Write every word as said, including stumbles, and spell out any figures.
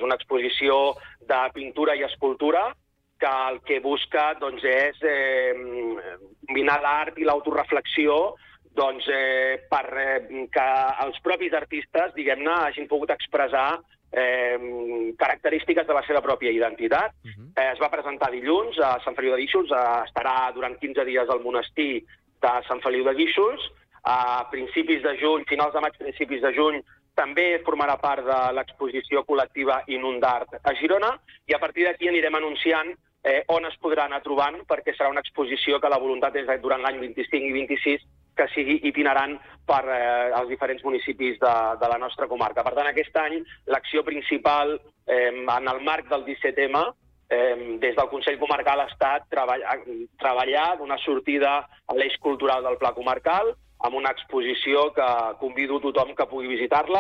una exposició de pintura i escultura que el que busca doncs, és eh, combinar l'art i l'autoreflexió doncs, eh, per eh, que els propis artistes, diguem-ne, hagin pogut expressar eh, característiques de la seva pròpia identitat. Uh-huh. eh, es va presentar dilluns a Sant Feliu de Guíxols, eh, estarà durant quinze dies al monestir de Sant Feliu de Guíxols. A principis de juny, finals de maig, principis de juny, també formarà part de l'exposició col·lectiva Inundart a Girona, i a partir d'aquí anirem anunciant eh, on es podrà anar trobant, perquè serà una exposició que la voluntat és durant l'any vint-i-cinc i vint-i-sis que sigui itinerant per eh, als diferents municipis de, de la nostra comarca. Per tant, aquest any l'acció principal eh, en el marc del disset ema, eh, des del Consell Comarcal ha estat treballar, treballar d'una sortida a l'eix cultural del Pla Comarcal, amb una exposició que convido tothom que pugui visitar-la,